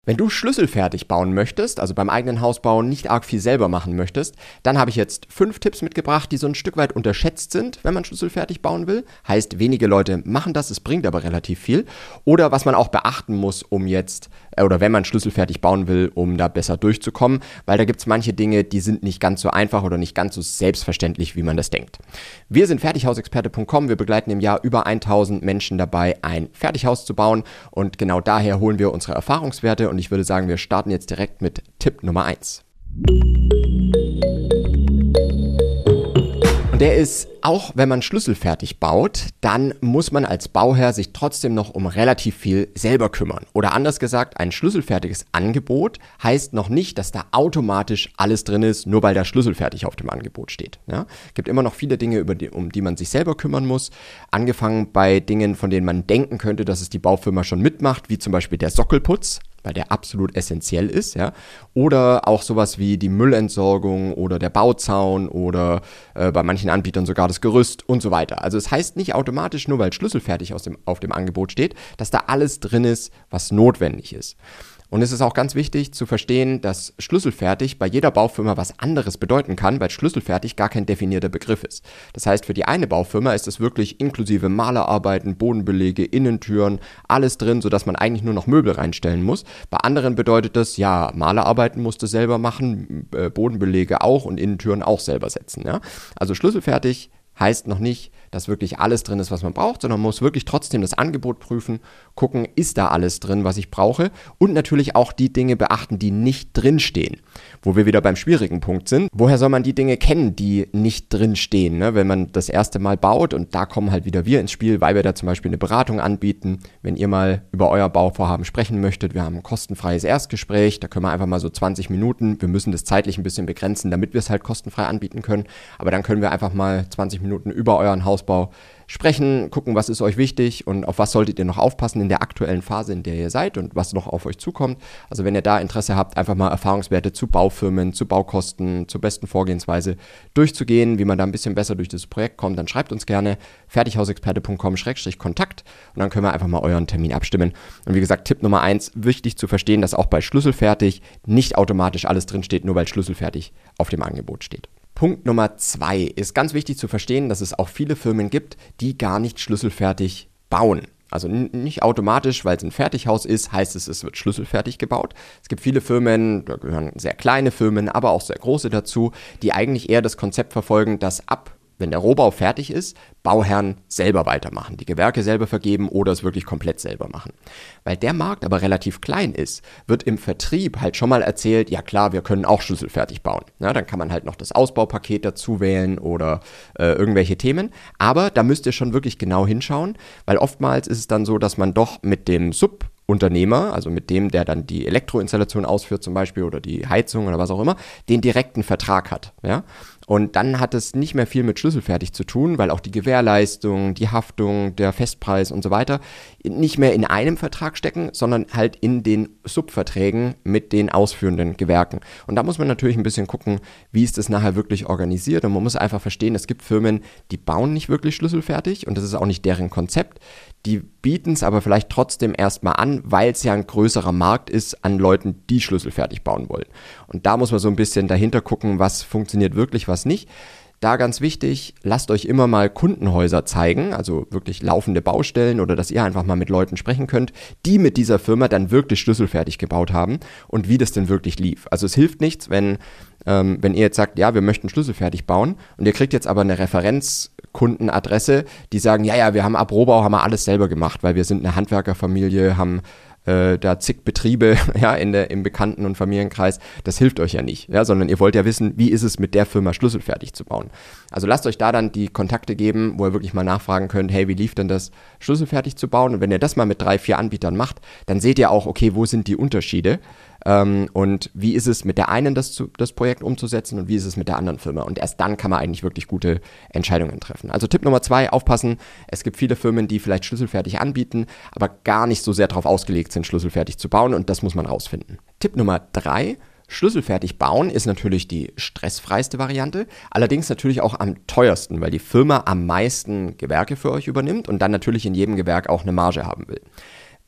Wenn du schlüsselfertig bauen möchtest, also beim eigenen Hausbau nicht arg viel selber machen möchtest, dann habe ich jetzt 5 Tipps mitgebracht, die so ein Stück weit unterschätzt sind, wenn man schlüsselfertig bauen will. Heißt, wenige Leute machen das, es bringt aber relativ viel. Oder was man auch beachten muss, oder wenn man schlüsselfertig bauen will, um da besser durchzukommen, weil da gibt es manche Dinge, die sind nicht ganz so einfach oder nicht ganz so selbstverständlich, wie man das denkt. Wir sind Fertighausexperte.com, wir begleiten im Jahr über 1000 Menschen dabei, ein Fertighaus zu bauen und genau daher holen wir unsere Erfahrungswerte und ich würde sagen, wir starten jetzt direkt mit Tipp Nummer 1. Und der ist, auch wenn man schlüsselfertig baut, dann muss man als Bauherr sich trotzdem noch um relativ viel selber kümmern. Oder anders gesagt, ein schlüsselfertiges Angebot heißt noch nicht, dass da automatisch alles drin ist, nur weil da schlüsselfertig auf dem Angebot steht. Ja? Es gibt immer noch viele Dinge, um die man sich selber kümmern muss. Angefangen bei Dingen, von denen man denken könnte, dass es die Baufirma schon mitmacht, wie zum Beispiel der Sockelputz, weil der absolut essentiell ist, ja, oder auch sowas wie die Müllentsorgung oder der Bauzaun oder bei manchen Anbietern sogar das Gerüst und so weiter. Also es heißt nicht automatisch, nur weil schlüsselfertig auf dem Angebot steht, dass da alles drin ist, was notwendig ist. Und es ist auch ganz wichtig zu verstehen, dass schlüsselfertig bei jeder Baufirma was anderes bedeuten kann, weil schlüsselfertig gar kein definierter Begriff ist. Das heißt, für die eine Baufirma ist es wirklich inklusive Malerarbeiten, Bodenbelege, Innentüren, alles drin, sodass man eigentlich nur noch Möbel reinstellen muss. Bei anderen bedeutet das, ja, Malerarbeiten musst du selber machen, Bodenbelege auch und Innentüren auch selber setzen. Ja? Also schlüsselfertig heißt noch nicht, dass wirklich alles drin ist, was man braucht, sondern man muss wirklich trotzdem das Angebot prüfen, gucken, ist da alles drin, was ich brauche und natürlich auch die Dinge beachten, die nicht drinstehen. Wo wir wieder beim schwierigen Punkt sind. Woher soll man die Dinge kennen, die nicht drinstehen, ne? Wenn man das erste Mal baut und da kommen halt wieder wir ins Spiel, weil wir da zum Beispiel eine Beratung anbieten. Wenn ihr mal über euer Bauvorhaben sprechen möchtet, wir haben ein kostenfreies Erstgespräch, da können wir einfach mal so 20 Minuten, wir müssen das zeitlich ein bisschen begrenzen, damit wir es halt kostenfrei anbieten können, aber dann können wir einfach mal 20 Minuten über euren Hausbau sprechen, gucken, was ist euch wichtig und auf was solltet ihr noch aufpassen in der aktuellen Phase, in der ihr seid und was noch auf euch zukommt. Also wenn ihr da Interesse habt, einfach mal Erfahrungswerte zu Baufirmen, zu Baukosten, zur besten Vorgehensweise durchzugehen, wie man da ein bisschen besser durch das Projekt kommt, dann schreibt uns gerne fertighausexperte.com/Kontakt und dann können wir einfach mal euren Termin abstimmen. Und wie gesagt, Tipp Nummer 1, wichtig zu verstehen, dass auch bei schlüsselfertig nicht automatisch alles drinsteht, nur weil schlüsselfertig auf dem Angebot steht. Punkt Nummer 2 ist ganz wichtig zu verstehen, dass es auch viele Firmen gibt, die gar nicht schlüsselfertig bauen. Also nicht automatisch, weil es ein Fertighaus ist, heißt es wird schlüsselfertig gebaut. Es gibt viele Firmen, da gehören sehr kleine Firmen, aber auch sehr große dazu, die eigentlich eher das Konzept verfolgen, dass wenn der Rohbau fertig ist, Bauherren selber weitermachen, die Gewerke selber vergeben oder es wirklich komplett selber machen. Weil der Markt aber relativ klein ist, wird im Vertrieb halt schon mal erzählt, ja klar, wir können auch schlüsselfertig bauen. Ja, dann kann man halt noch das Ausbaupaket dazu wählen oder irgendwelche Themen. Aber da müsst ihr schon wirklich genau hinschauen, weil oftmals ist es dann so, dass man doch mit dem Subunternehmer, also mit dem, der dann die Elektroinstallation ausführt zum Beispiel oder die Heizung oder was auch immer, den direkten Vertrag hat. Ja? Und dann hat es nicht mehr viel mit schlüsselfertig zu tun, weil auch die Gewährleistung, die Haftung, der Festpreis und so weiter nicht mehr in einem Vertrag stecken, sondern halt in den Subverträgen mit den ausführenden Gewerken. Und da muss man natürlich ein bisschen gucken, wie ist das nachher wirklich organisiert. Und man muss einfach verstehen, es gibt Firmen, die bauen nicht wirklich schlüsselfertig und das ist auch nicht deren Konzept. Die bieten es aber vielleicht trotzdem erstmal an, weil es ja ein größerer Markt ist an Leuten, die schlüsselfertig bauen wollen. Und da muss man so ein bisschen dahinter gucken, was funktioniert wirklich, was nicht. Da ganz wichtig, lasst euch immer mal Kundenhäuser zeigen, also wirklich laufende Baustellen oder dass ihr einfach mal mit Leuten sprechen könnt, die mit dieser Firma dann wirklich schlüsselfertig gebaut haben und wie das denn wirklich lief. Also es hilft nichts, wenn ihr jetzt sagt, ja, wir möchten schlüsselfertig bauen und ihr kriegt jetzt aber eine Referenzkundenadresse, die sagen, ja, wir haben ab Rohbau, haben wir alles selber gemacht, weil wir sind eine Handwerkerfamilie, haben da zig Betriebe ja, im Bekannten- und Familienkreis, das hilft euch ja nicht, ja, sondern ihr wollt ja wissen, wie ist es mit der Firma schlüsselfertig zu bauen. Also lasst euch da dann die Kontakte geben, wo ihr wirklich mal nachfragen könnt, hey, wie lief denn das, schlüsselfertig zu bauen? Und wenn ihr das mal mit 3, 4 Anbietern macht, dann seht ihr auch, okay, wo sind die Unterschiede und wie ist es mit der einen, das Projekt umzusetzen und wie ist es mit der anderen Firma. Und erst dann kann man eigentlich wirklich gute Entscheidungen treffen. Also Tipp Nummer 2, aufpassen, es gibt viele Firmen, die vielleicht schlüsselfertig anbieten, aber gar nicht so sehr darauf ausgelegt sind, schlüsselfertig zu bauen und das muss man rausfinden. Tipp Nummer 3, schlüsselfertig bauen ist natürlich die stressfreiste Variante, allerdings natürlich auch am teuersten, weil die Firma am meisten Gewerke für euch übernimmt und dann natürlich in jedem Gewerk auch eine Marge haben will.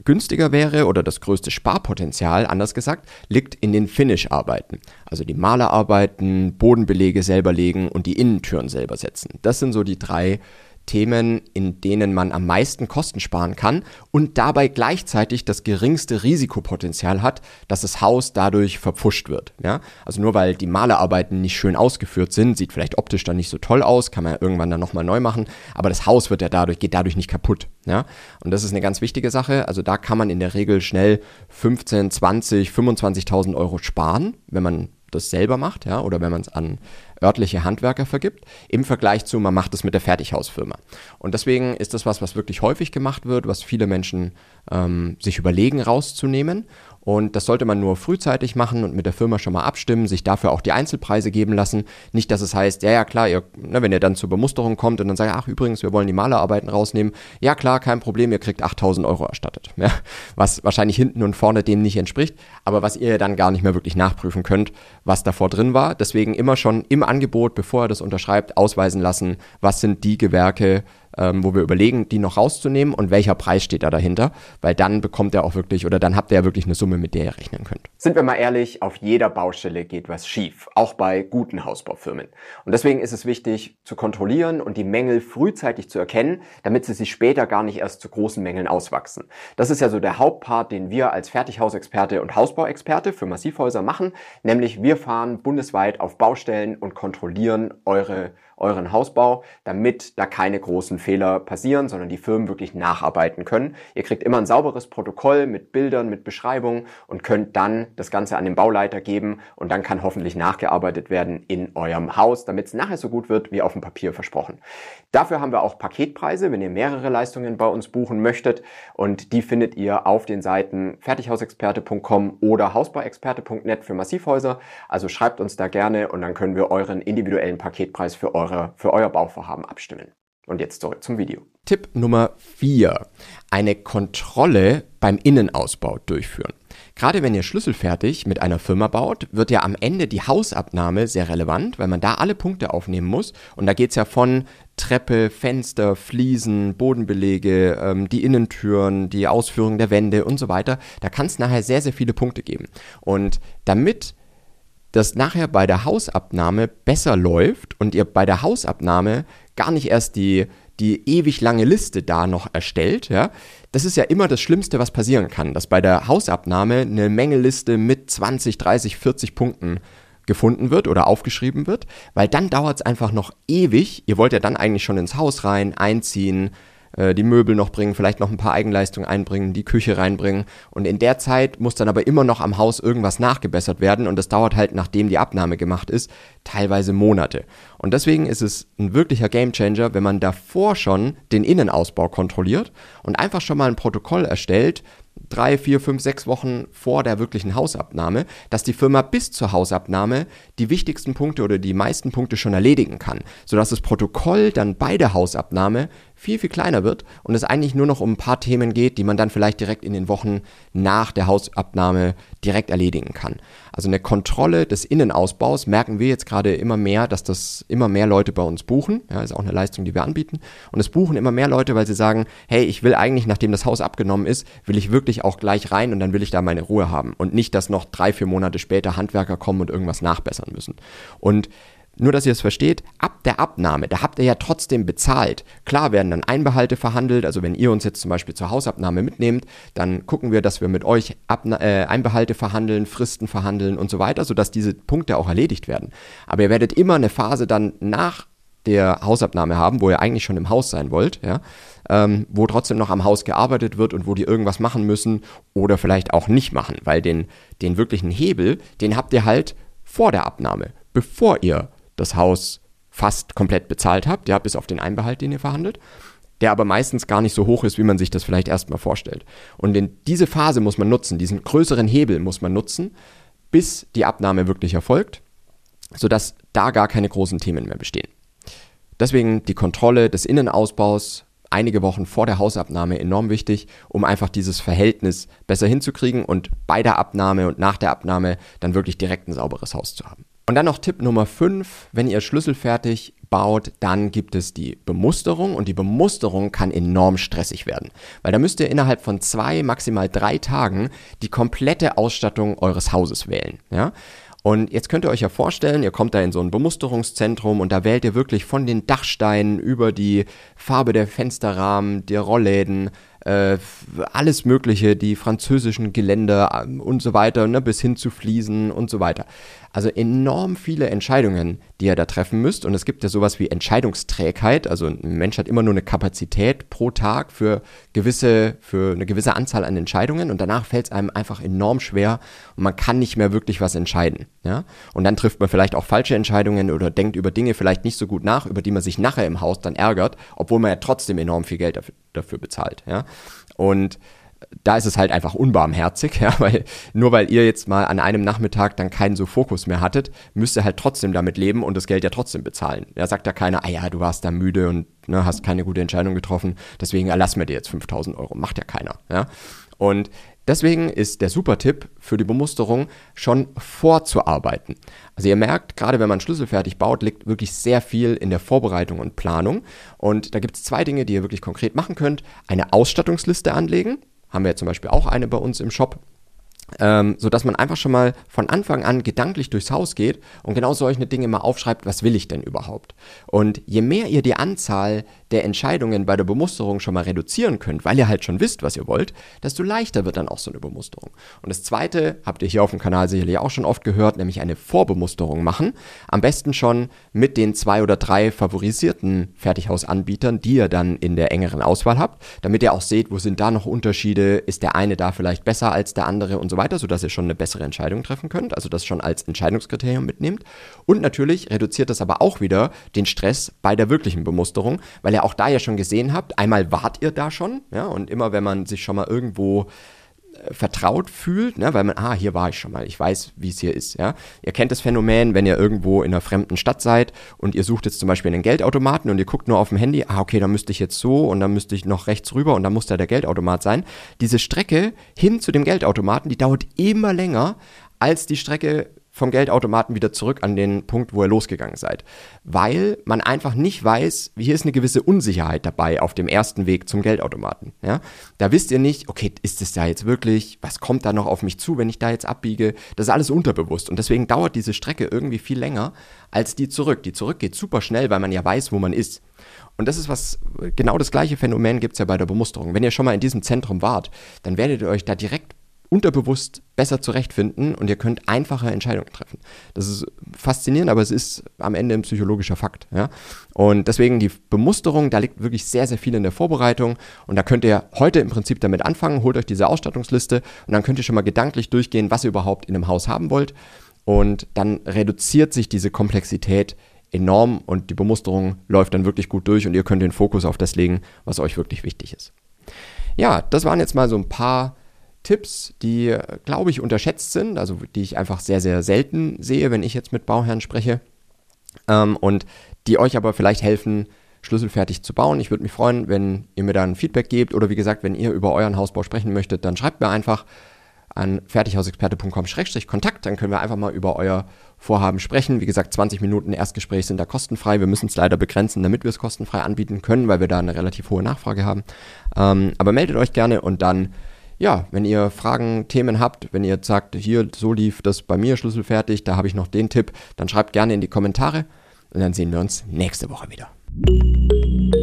günstiger wäre oder das größte Sparpotenzial, anders gesagt, liegt in den Finish-Arbeiten. Also die Malerarbeiten, Bodenbelege selber legen und die Innentüren selber setzen. Das sind so die 3 Themen, in denen man am meisten Kosten sparen kann und dabei gleichzeitig das geringste Risikopotenzial hat, dass das Haus dadurch verpfuscht wird. Ja? Also nur weil die Malerarbeiten nicht schön ausgeführt sind, sieht vielleicht optisch dann nicht so toll aus, kann man ja irgendwann dann nochmal neu machen, aber das Haus geht dadurch nicht kaputt. Ja? Und das ist eine ganz wichtige Sache. Also da kann man in der Regel schnell 15, 20, 25.000 Euro sparen, wenn man das selber macht, ja, oder wenn man es an örtliche Handwerker vergibt, im Vergleich zu, man macht es mit der Fertighausfirma. Und deswegen ist das was wirklich häufig gemacht wird, was viele Menschen sich überlegen rauszunehmen. Und das sollte man nur frühzeitig machen und mit der Firma schon mal abstimmen, sich dafür auch die Einzelpreise geben lassen. Nicht, dass es heißt, ja klar, wenn ihr dann zur Bemusterung kommt und dann sagt, ach übrigens, wir wollen die Malerarbeiten rausnehmen. Ja klar, kein Problem, ihr kriegt 8.000 Euro erstattet. Ja, was wahrscheinlich hinten und vorne dem nicht entspricht, aber was ihr dann gar nicht mehr wirklich nachprüfen könnt, was davor drin war. Deswegen immer schon im Angebot, bevor ihr das unterschreibt, ausweisen lassen, was sind die Gewerke, wo wir überlegen, die noch rauszunehmen und welcher Preis steht da dahinter, weil dann bekommt er auch wirklich oder dann habt ihr ja wirklich eine Summe, mit der ihr rechnen könnt. Sind wir mal ehrlich, auf jeder Baustelle geht was schief, auch bei guten Hausbaufirmen. Und deswegen ist es wichtig zu kontrollieren und die Mängel frühzeitig zu erkennen, damit sie sich später gar nicht erst zu großen Mängeln auswachsen. Das ist ja so der Hauptpart, den wir als Fertighausexperte und Hausbauexperte für Massivhäuser machen, nämlich wir fahren bundesweit auf Baustellen und kontrollieren euren Hausbau, damit da keine großen Fehler passieren, sondern die Firmen wirklich nacharbeiten können. Ihr kriegt immer ein sauberes Protokoll mit Bildern, mit Beschreibungen und könnt dann das Ganze an den Bauleiter geben und dann kann hoffentlich nachgearbeitet werden in eurem Haus, damit es nachher so gut wird, wie auf dem Papier versprochen. Dafür haben wir auch Paketpreise, wenn ihr mehrere Leistungen bei uns buchen möchtet und die findet ihr auf den Seiten fertighausexperte.com oder hausbauexperte.net für Massivhäuser. Also schreibt uns da gerne und dann können wir euren individuellen Paketpreis für euer Bauvorhaben abstimmen. Und jetzt zurück zum Video. Tipp Nummer 4. Eine Kontrolle beim Innenausbau durchführen. Gerade wenn ihr schlüsselfertig mit einer Firma baut, wird ja am Ende die Hausabnahme sehr relevant, weil man da alle Punkte aufnehmen muss. Und da geht es ja von Treppe, Fenster, Fliesen, Bodenbelege, die Innentüren, die Ausführung der Wände und so weiter. Da kann es nachher sehr, sehr viele Punkte geben. Und damit das nachher bei der Hausabnahme besser läuft und ihr bei der Hausabnahme gar nicht erst die ewig lange Liste da noch erstellt, ja, das ist ja immer das Schlimmste, was passieren kann, dass bei der Hausabnahme eine Mängelliste mit 20, 30, 40 Punkten gefunden wird oder aufgeschrieben wird, weil dann dauert es einfach noch ewig. Ihr wollt ja dann eigentlich schon ins Haus rein, einziehen, die Möbel noch bringen, vielleicht noch ein paar Eigenleistungen einbringen, die Küche reinbringen und in der Zeit muss dann aber immer noch am Haus irgendwas nachgebessert werden und das dauert halt, nachdem die Abnahme gemacht ist, teilweise Monate. Und deswegen ist es ein wirklicher Gamechanger, wenn man davor schon den Innenausbau kontrolliert und einfach schon mal ein Protokoll erstellt, 3, 4, 5, 6 Wochen vor der wirklichen Hausabnahme, dass die Firma bis zur Hausabnahme die wichtigsten Punkte oder die meisten Punkte schon erledigen kann, sodass das Protokoll dann bei der Hausabnahme viel, viel kleiner wird und es eigentlich nur noch um ein paar Themen geht, die man dann vielleicht direkt in den Wochen nach der Hausabnahme direkt erledigen kann. Also eine Kontrolle des Innenausbaus merken wir jetzt gerade immer mehr, dass das immer mehr Leute bei uns buchen. Ja, ist auch eine Leistung, die wir anbieten. Und es buchen immer mehr Leute, weil sie sagen, hey, ich will eigentlich, nachdem das Haus abgenommen ist, will ich wirklich auch gleich rein und dann will ich da meine Ruhe haben. Und nicht, dass noch 3, 4 Monate später Handwerker kommen und irgendwas nachbessern müssen. Und nur, dass ihr es versteht, ab der Abnahme, da habt ihr ja trotzdem bezahlt. Klar werden dann Einbehalte verhandelt, also wenn ihr uns jetzt zum Beispiel zur Hausabnahme mitnehmt, dann gucken wir, dass wir mit euch Einbehalte verhandeln, Fristen verhandeln und so weiter, sodass diese Punkte auch erledigt werden. Aber ihr werdet immer eine Phase dann nach der Hausabnahme haben, wo ihr eigentlich schon im Haus sein wollt, ja, wo trotzdem noch am Haus gearbeitet wird und wo die irgendwas machen müssen oder vielleicht auch nicht machen, weil den wirklichen Hebel, den habt ihr halt vor der Abnahme, bevor ihr das Haus fast komplett bezahlt habt, ja, bis auf den Einbehalt, den ihr verhandelt, der aber meistens gar nicht so hoch ist, wie man sich das vielleicht erstmal vorstellt. Und in diese Phase muss man nutzen, diesen größeren Hebel muss man nutzen, bis die Abnahme wirklich erfolgt, sodass da gar keine großen Themen mehr bestehen. Deswegen die Kontrolle des Innenausbaus einige Wochen vor der Hausabnahme enorm wichtig, um einfach dieses Verhältnis besser hinzukriegen und bei der Abnahme und nach der Abnahme dann wirklich direkt ein sauberes Haus zu haben. Und dann noch Tipp Nummer 5, wenn ihr schlüsselfertig baut, dann gibt es die Bemusterung und die Bemusterung kann enorm stressig werden, weil da müsst ihr innerhalb von 2, maximal 3 Tagen die komplette Ausstattung eures Hauses wählen, ja. Und jetzt könnt ihr euch ja vorstellen, ihr kommt da in so ein Bemusterungszentrum und da wählt ihr wirklich von den Dachsteinen über die Farbe der Fensterrahmen, der Rollläden, alles Mögliche, die französischen Geländer und so weiter, ne, bis hin zu Fliesen und so weiter. Also enorm viele Entscheidungen, die ihr da treffen müsst. Und es gibt ja sowas wie Entscheidungsträgheit. Also ein Mensch hat immer nur eine Kapazität pro Tag für eine gewisse Anzahl an Entscheidungen. Und danach fällt es einem einfach enorm schwer und man kann nicht mehr wirklich was entscheiden. Ja? Und dann trifft man vielleicht auch falsche Entscheidungen oder denkt über Dinge vielleicht nicht so gut nach, über die man sich nachher im Haus dann ärgert, obwohl man ja trotzdem enorm viel Geld dafür bezahlt. Ja? Und da ist es halt einfach unbarmherzig, ja, weil nur weil ihr jetzt mal an einem Nachmittag dann keinen so Fokus mehr hattet, müsst ihr halt trotzdem damit leben und das Geld ja trotzdem bezahlen. Da sagt ja keiner, du warst da müde und hast keine gute Entscheidung getroffen, deswegen erlassen wir dir jetzt 5.000 Euro. Macht ja keiner, ja. Und deswegen ist der super Tipp für die Bemusterung, schon vorzuarbeiten. Also ihr merkt, gerade wenn man schlüsselfertig baut, liegt wirklich sehr viel in der Vorbereitung und Planung. Und da gibt es 2 Dinge, die ihr wirklich konkret machen könnt. Eine Ausstattungsliste anlegen. Haben wir ja zum Beispiel auch eine bei uns im Shop, sodass man einfach schon mal von Anfang an gedanklich durchs Haus geht und genau solche Dinge mal aufschreibt, was will ich denn überhaupt? Und je mehr ihr die Anzahl der Entscheidungen bei der Bemusterung schon mal reduzieren könnt, weil ihr halt schon wisst, was ihr wollt, desto leichter wird dann auch so eine Bemusterung. Und das Zweite, habt ihr hier auf dem Kanal sicherlich auch schon oft gehört, nämlich eine Vorbemusterung machen. Am besten schon mit den 2 oder 3 favorisierten Fertighausanbietern, die ihr dann in der engeren Auswahl habt, damit ihr auch seht, wo sind da noch Unterschiede, ist der eine da vielleicht besser als der andere und so weiter, sodass ihr schon eine bessere Entscheidung treffen könnt, also das schon als Entscheidungskriterium mitnehmt. Und natürlich reduziert das aber auch wieder den Stress bei der wirklichen Bemusterung, weil ihr auch da ja schon gesehen habt, einmal wart ihr da schon, ja, und immer wenn man sich schon mal irgendwo vertraut fühlt, ne, weil man, hier war ich schon mal, ich weiß, wie es hier ist, ja. Ihr kennt das Phänomen, wenn ihr irgendwo in einer fremden Stadt seid und ihr sucht jetzt zum Beispiel einen Geldautomaten und ihr guckt nur auf dem Handy, okay, da müsste ich jetzt so und dann müsste ich noch rechts rüber und dann muss da der Geldautomat sein. Diese Strecke hin zu dem Geldautomaten, die dauert immer länger als die Strecke vom Geldautomaten wieder zurück an den Punkt, wo ihr losgegangen seid. Weil man einfach nicht weiß, hier ist eine gewisse Unsicherheit dabei auf dem ersten Weg zum Geldautomaten. Ja? Da wisst ihr nicht, okay, ist es da jetzt wirklich, was kommt da noch auf mich zu, wenn ich da jetzt abbiege? Das ist alles unterbewusst und deswegen dauert diese Strecke irgendwie viel länger als die zurück. Die zurück geht super schnell, weil man ja weiß, wo man ist. Und das ist genau das gleiche Phänomen gibt es ja bei der Bemusterung. Wenn ihr schon mal in diesem Zentrum wart, dann werdet ihr euch da direkt unterbewusst besser zurechtfinden und ihr könnt einfache Entscheidungen treffen. Das ist faszinierend, aber es ist am Ende ein psychologischer Fakt. Ja? Und deswegen die Bemusterung, da liegt wirklich sehr, sehr viel in der Vorbereitung und da könnt ihr heute im Prinzip damit anfangen, holt euch diese Ausstattungsliste und dann könnt ihr schon mal gedanklich durchgehen, was ihr überhaupt in einem Haus haben wollt und dann reduziert sich diese Komplexität enorm und die Bemusterung läuft dann wirklich gut durch und ihr könnt den Fokus auf das legen, was euch wirklich wichtig ist. Ja, das waren jetzt mal so ein paar Tipps, die, glaube ich, unterschätzt sind, also die ich einfach sehr, sehr selten sehe, wenn ich jetzt mit Bauherren spreche und die euch aber vielleicht helfen, schlüsselfertig zu bauen. Ich würde mich freuen, wenn ihr mir da ein Feedback gebt oder wie gesagt, wenn ihr über euren Hausbau sprechen möchtet, dann schreibt mir einfach an fertighausexperte.com/Kontakt, dann können wir einfach mal über euer Vorhaben sprechen. Wie gesagt, 20 Minuten Erstgespräch sind da kostenfrei. Wir müssen es leider begrenzen, damit wir es kostenfrei anbieten können, weil wir da eine relativ hohe Nachfrage haben. Aber meldet euch gerne und dann ja, wenn ihr Fragen, Themen habt, wenn ihr sagt, hier, so lief das bei mir schlüsselfertig, da habe ich noch den Tipp, dann schreibt gerne in die Kommentare und dann sehen wir uns nächste Woche wieder.